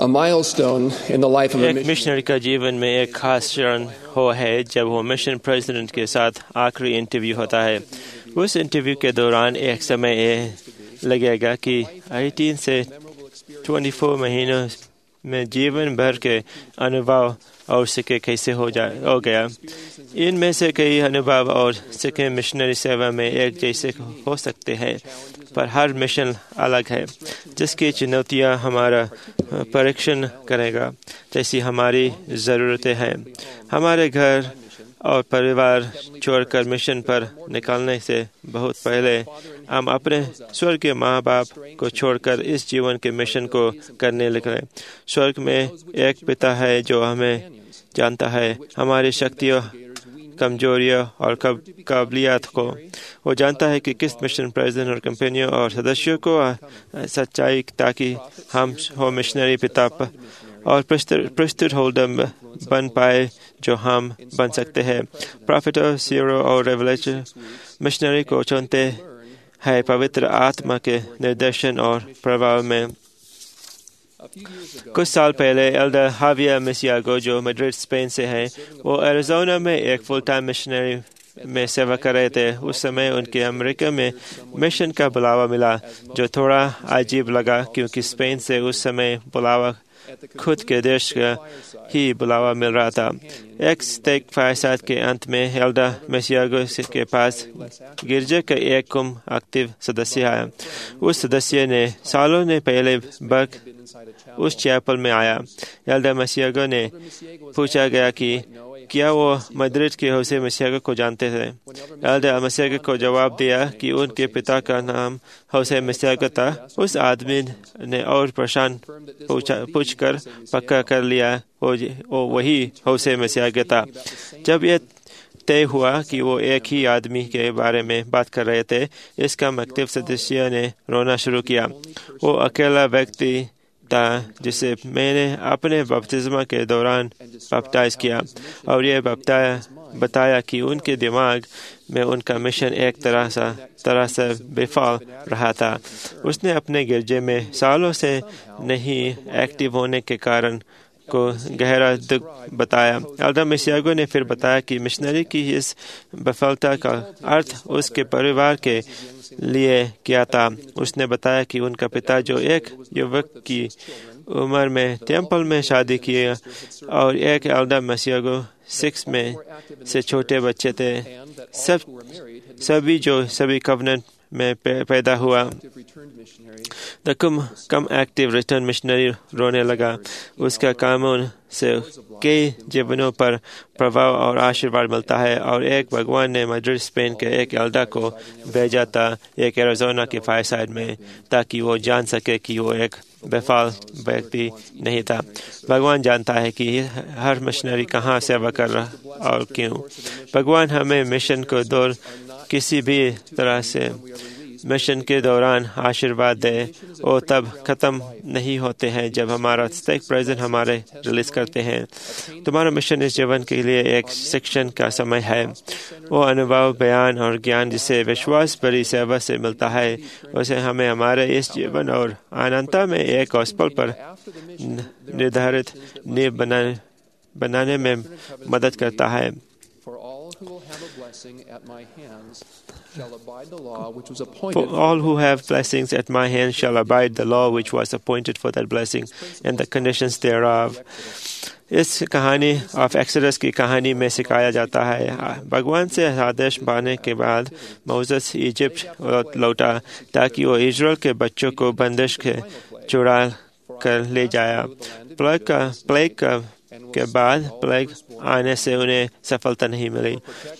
A milestone in the life of a एक missionary. Missionary का जीवन में एक खास क्षण हो है जब वो मिशन प्रेसिडेंट के साथ आखिरी इंटरव्यू होता है। उस इंटरव्यू के दौरान एक समय ये लगेगा कि 18 से 24 महीनों में जीवन भर के अनुभव और सिक्के कैसे हो गया। इनमें से कई अनुभव और सिक्के मिशनरी सेवा में एक जैसे हो सकते हैं, पर हर मिशन अलग है, जिसकी चुनौतियां हमारा परीक्षण करेगा, जैसी हमारी ज़रूरतें हैं। हमारे घर और परिवार छोड़कर मिशन पर निकलने से बहुत पहले हम अपने स्वर्गीय माँ बाप को छोड़कर इस जीवन के मिशन को करने निकले। स्वर्ग में एक पिता है जो हमें जानता है, हमारी शक्तियों, कमजोरियों और काबिलियत को। वो जानता है कि किस मिशन प्रेसिडेंट और कंपनियों और सदस्यों को सच्चाई, ताकि हम हो मिशनरी पिता और प्रेस्टिज होल्डर बन पाए जो हम बन सकते हैं। प्रॉफिटर, सीरो और रेवलेशन मिशनरी को चुनते हैं पवित्र आत्मा के निर्देशन और प्रभाव में। कुछ साल पहले एल्डर हावियर मिसियागो, जो मैड्रिड स्पेन से हैं, वो एरिज़ोना में एक फुल टाइम मिशनरी में सेवा कर रहे थे। उस समय उनके अमेरिका में मिशन का बुलावा मिला, जो थोड़ा अजीब लगा क्योंकि स्पेन से उस समय बुलावा खुद के देश का ही बुलावा मिल रहा था। एक स्टेक फायरसाइड के अंत में एल्डर मिसियागो के पास गिरजे का एक कम एक्टिव सदस्य आया। उस सदस्य ने सालों ने पहले बर्क उस चैपल में आया। एल्डर मिसियागो ने पूछा गया कि क्या वो मैड्रिड के होसे मिसियागो को जानते थे। एल्डर मिसियागो को जवाब दिया कि उनके पिता का नाम होसे मिसियागो था। उस आदमी ने और परेशान पूछकर पक्का कर लिया वो वही होसे मिसियागो था। जब यह तय हुआ कि वो एक ही आदमी के बारे में बात कर रहे थे, इसका एक्टिव सदस्य ने रोना शुरू किया। वो अकेला व्यक्ति था जिसे मैंने अपने बपतिस्मा के दौरान बपटाइज किया, और यह बताया कि उनके दिमाग में उनका मिशन एक तरह से बेफाल रहा था। उसने अपने गिरजे में सालों से नहीं एक्टिव होने के कारण को गहरा दुख बताया। एल्डर मिसियागो ने फिर बताया कि मिशनरी की इस विफलता का अर्थ उसके परिवार के लिए क्या था। उसने बताया कि उनका पिता, जो एक युवक की उम्र में टेम्पल में शादी किए और एक एल्डर मिसियागो 6 में से छोटे बच्चे थे, सभी कवनेंट में पैदा हुआ। The come active return missionary रोने लगा। उसका कानून से कई जीवनों पर प्रभाव और आशीर्वाद मिलता है, और एक भगवान ने मैड्रिड स्पेन के एक एल्डर को भेजा था एक एरिज़ोना के फायरसाइड में, ताकि वो जान सके कि वो एक बेफाल व्यक्ति नहीं था। भगवान जानता है कि हर मिशनरी कहाँ सेवा कर रहा और क्यों। भगवान हमें मिशन को दूर किसी भी तरह से मिशन के दौरान आशीर्वाद दे, वो तब खत्म नहीं होते हैं जब हमारा स्टेक प्रेजेंट हमारे रिलीज करते हैं। तुम्हारा मिशन इस जीवन के लिए एक शिक्षण का समय है। वो अनुभव, बयान और ज्ञान जिसे विश्वास भरी सेवा से मिलता है, उसे हमें हमारे इस जीवन और अनंतता में एक गॉस्पेल पर निर्धारित नींव बनाने में मदद करता है। For all who have blessings at my hand shall abide the law which was appointed for that blessing and the conditions thereof. इस कहानी ऑफ एक्सोडस की कहानी में सिखाया जाता है, भगवान से आदेश पाने के बाद मोसेस इजिप्ट लौटा ताकि वो इजराइल के बच्चों को बंदिश के चुरा कर ले जाया। प्लेग के बाद प्लेग आने से उन्हें सफलता नहीं मिली।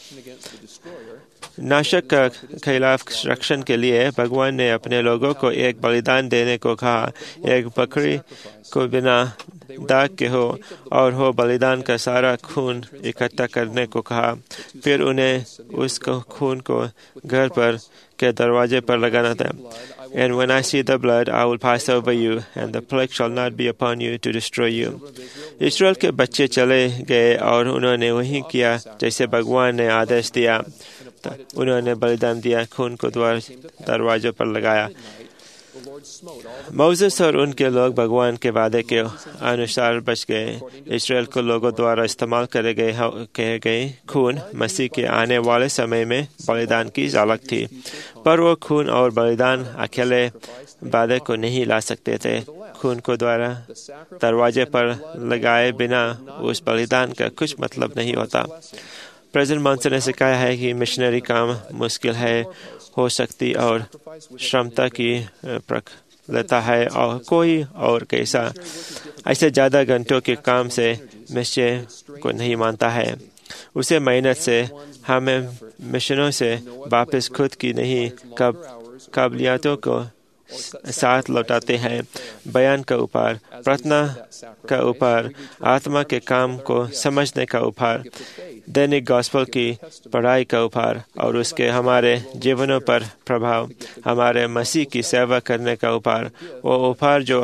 नाशक का खिलाफ रक्षण के लिए भगवान ने अपने लोगों को एक बलिदान देने को कहा। एक बकरी को बिना दाग के हो और हो बलिदान का सारा खून इकट्ठा करने को कहा। फिर उन्हें उस खून को घर पर के दरवाजे पर लगाना था। And when I see the blood, I will pass over you, and the plague shall not be upon you to destroy you. इस्राएल के बच्चे चले गए और उन्होंने वही किया जैसे भगवान ने आदेश दिया। उन्होंने बलिदान दिया, खून को दरवाजों पर लगाया। मोसेस और उनके लोग भगवान के वादे के अनुसार बच गए। इस्राएल को लोगों द्वारा इस्तेमाल करे गए खून मसीह के आने वाले समय में बलिदान की झलक थी, पर वो खून और बलिदान अकेले वादे को नहीं ला सकते थे। खून को द्वारा दरवाजे पर लगाए बिना उस बलिदान का कुछ मतलब नहीं होता। प्रेसिडेंट मॉनसन ने सिखाया है कि मिशनरी काम मुश्किल है, हो सकती और श्रमता की लेता है और कोई और कैसा ऐसे ज़्यादा घंटों के काम से निश्चय को नहीं मानता है। उसे मेहनत से हमें मिशनों से वापस खुद की नहीं काबिलियतों को साथ लौटाते हैं। बयान का उपहार, प्रार्थना का उपहार, आत्मा के काम को समझने का उपहार, दैनिक गॉस्पेल की पढ़ाई का उपहार और उसके हमारे जीवनों पर प्रभाव, हमारे मसीह की सेवा करने का उपहार, वो उपहार जो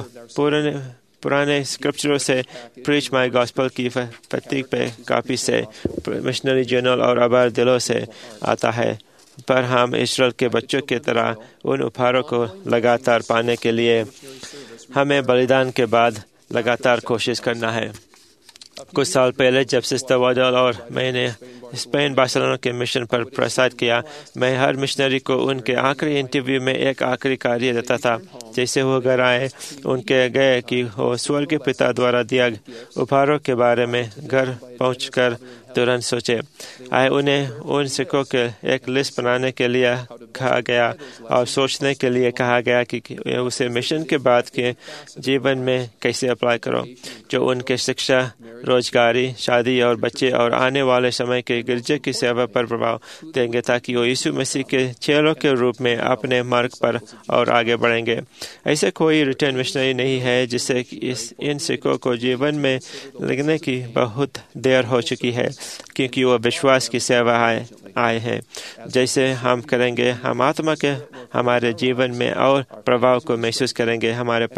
पुराने स्क्रिप्चरों से प्रीच माई गॉस्पेल की प्रतीक पे कापी से, मिशनरी जर्नल और आभार दिलों से आता है। पर हम इस्राएल के बच्चों की तरह उन उपहारों को लगातार पाने के लिए हमें बलिदान के बाद लगातार कोशिश करना है। कुछ साल पहले जब सिस्टर वाडल और मैंने स्पेन बार्सिलोना के मिशन पर प्रसाद किया, मैं हर मिशनरी को उनके आखिरी इंटरव्यू में एक आखिरी कार्य देता था। जैसे वो घर आए, उनके गए कि वो स्वर्ग पिता द्वारा दिया उपहारों के बारे में घर पहुंचकर तुरंत सोचे। उन्हें उन सिक्कों के एक लिस्ट बनाने के लिए कहा गया और सोचने के लिए कहा गया कि उसे मिशन के बाद के जीवन में कैसे अप्लाई करो, जो उनके शिक्षा, रोजगारी, शादी और बच्चे और आने वाले समय के गिरजे की सेवा पर प्रभाव देंगे, ताकि वो यीशु मसीह के चेलों के रूप में अपने मार्ग पर और आगे बढ़ेंगे। ऐसे कोई रिटर्न मिशनरी नहीं है जिसे इन सिक्कों को जीवन में लिखने की बहुत देर हो चुकी है, क्योंकि वो विश्वास की सेवा आए हैं। जैसे हम करेंगे, हम आत्मा के हमारे जीवन में और प्रभाव को महसूस करेंगे, हमारे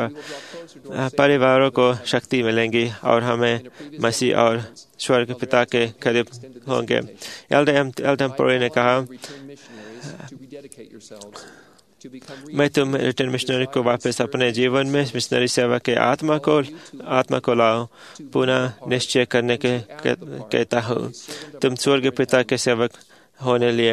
परिवारों को शक्ति मिलेंगी और हमें मसीह और स्वर्ग पिता के करीब होंगे। एल्डम पोरे ने कहा, मैं तुम रिटर्न मिशनरी को वापस अपने जीवन में मिशनरी सेवा के आत्मा को लाओ, पुनः निश्चय करने के कहता हूँ। तुम स्वर्ग पिता के सेवक होने लिए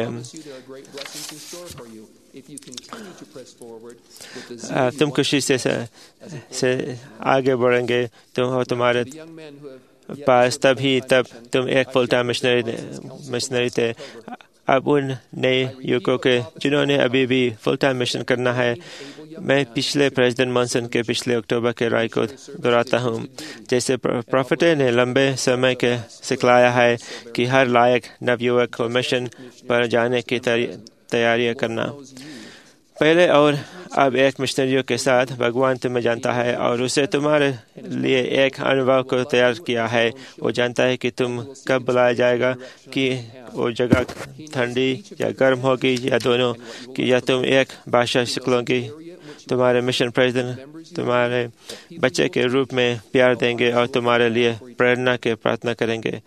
तुम खुशी से आगे बढ़ेंगे तुम्हारे पास तब तुम एक फुल टाइम मिशनरी थे। अब उन नए युवकों के जिन्होंने अभी भी फुल टाइम मिशन करना है, मैं पिछले प्रेसिडेंट मॉनसन के पिछले अक्टूबर के राय को दोहराता हूँ। जैसे प्रॉफिट ने लंबे समय के सिखलाया है कि हर लायक नवयुवक को मिशन पर जाने की तैयारियां करना। पहले और अब एक मिशनरियों के साथ भगवान तुम्हें जानता है और उसे तुम्हारे लिए एक अनुभव को तैयार किया है। वो जानता है कि तुम कब बुलाया जाएगा, कि वो जगह ठंडी या गर्म होगी या दोनों, कि या तुम एक भाषा सीख लोगी। तुम्हारे मिशन प्रेसिडेंट तुम्हारे बच्चे के रूप में प्यार देंगे और तुम्हारे लिए प्रेरणा के प्रार्थना करेंगे।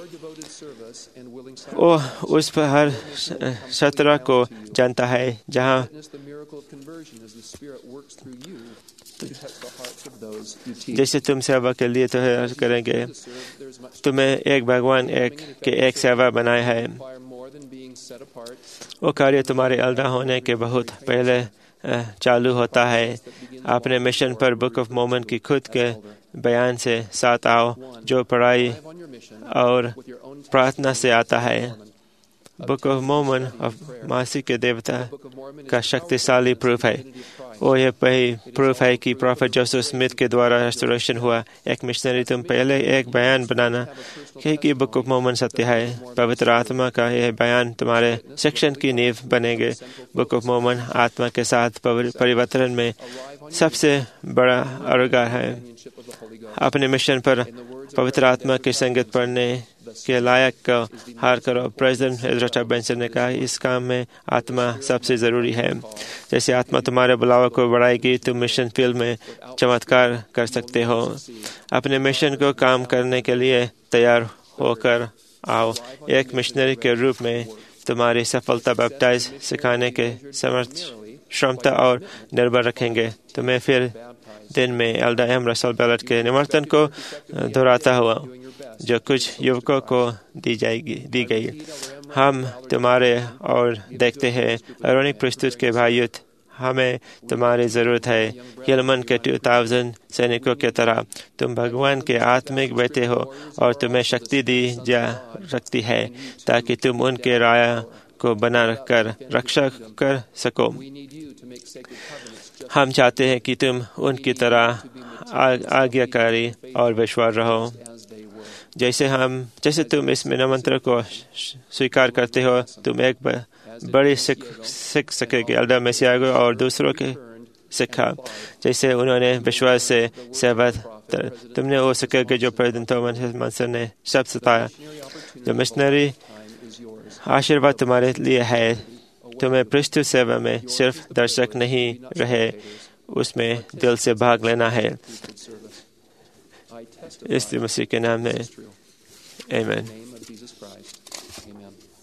वो उस पर हर सत्रह को जानता है जहाँ जैसे तुम सेवा के लिए तैयार करेंगे। तुम्हें एक भगवान एक सेवा बनाया है। वो कार्य तुम्हारे अलगा होने के बहुत पहले चालू होता है। अपने मिशन पर बुक ऑफ मोर्मन की खुद के बयान से साथ आओ, जो पढ़ाई और प्रार्थना से आता है। बुक ऑफ मोर्मन मासी के देवता का शक्तिशाली प्रूफ है। वो यह प्रूफ है कि प्रॉफेट जोसेफ स्मिथ के द्वारा रेस्टोरेशन हुआ। एक मिशनरी तुम पहले एक बयान बनाना कि बुक ऑफ मोर्मन सत्य है। पवित्र आत्मा का यह बयान तुम्हारे शिक्षण की नींव बनेंगे। बुक ऑफ मोर्मन आत्मा के साथ परिवर्तन में सबसे बड़ा अरुगार है। अपने मिशन पर पवित्र आत्मा की संगत पढ़ने के लायक का हार करो। प्रेसिडेंट एजरा बेंसन ने कहा, इस काम में आत्मा सबसे जरूरी है। जैसे आत्मा तुम्हारे बुलावा को बढ़ाएगी, तुम मिशन फील्ड में चमत्कार कर सकते हो। अपने मिशन को काम करने के लिए तैयार होकर आओ। एक मिशनरी के रूप में तुम्हारी सफलता बैप्टाइज सिखाने के समर्थ क्षमता और निर्भर रखेंगे। तुम्हें फिर दिन में एल्डा एम रसल बेलट के निमंत्रण को दोहराता हुआ जो कुछ युवकों को दी गई। हम तुम्हारे और देखते हैं अरोनिक प्रस्तुत के भाइयों, हमें तुम्हारी जरूरत है। हिलमन के 2000 सैनिकों की तरह तुम भगवान के आत्मिक बेटे हो और तुम्हें शक्ति दी जा सकती है ताकि तुम उनके राय को बना रखकर रक्षा कर सको। हम चाहते हैं कि तुम उनकी तरह आज्ञाकारी और विश्वास रहो। जैसे तुम इस निमंत्रण को स्वीकार करते हो, तुम एक बड़ी सीख सकेंगे। एल्डर मेसियागो और दूसरों के सिखा जैसे उन्होंने विश्वास से सेवा तुमने वो सकेगे जो प्रेसिडेंट थॉमस ने सब सताया। जो मिशनरी आशीर्वाद तुम्हारे लिए है, तुम्हें प्रस्तुत सेवा में सिर्फ दर्शक नहीं रहे, उसमें दिल से भाग लेना है। इस मसीह के नाम में आमीन।